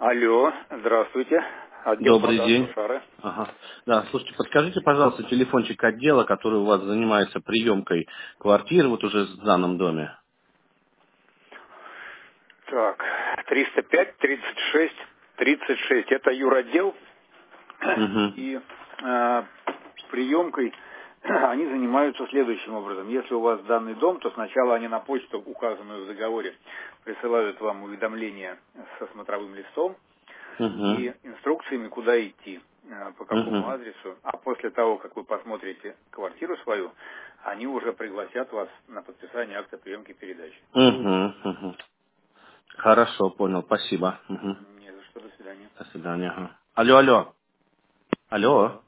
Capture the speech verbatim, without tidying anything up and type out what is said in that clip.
Алло, здравствуйте. Отдел Добрый продаж день. Сушары. Ага. Да, слушайте, подскажите, пожалуйста, телефончик отдела, который у вас занимается приемкой квартиры вот уже в данном доме. Так, триста пять тридцать шесть тридцать шесть. Это юротдел. Угу. И э, приемкой они занимаются следующим образом. Если у вас данный дом, то сначала они на почту, указанную в договоре, присылают вам уведомление со смотровым листом Угу. и инструкциями, куда идти, э, по какому Угу. адресу. А после того, как вы посмотрите квартиру свою, они уже пригласят вас на подписание акта приемки передачи. Угу. Угу. Хорошо, понял, спасибо. Угу. Не за что, до свидания. До свидания. Ага. Алло, алло. Алло.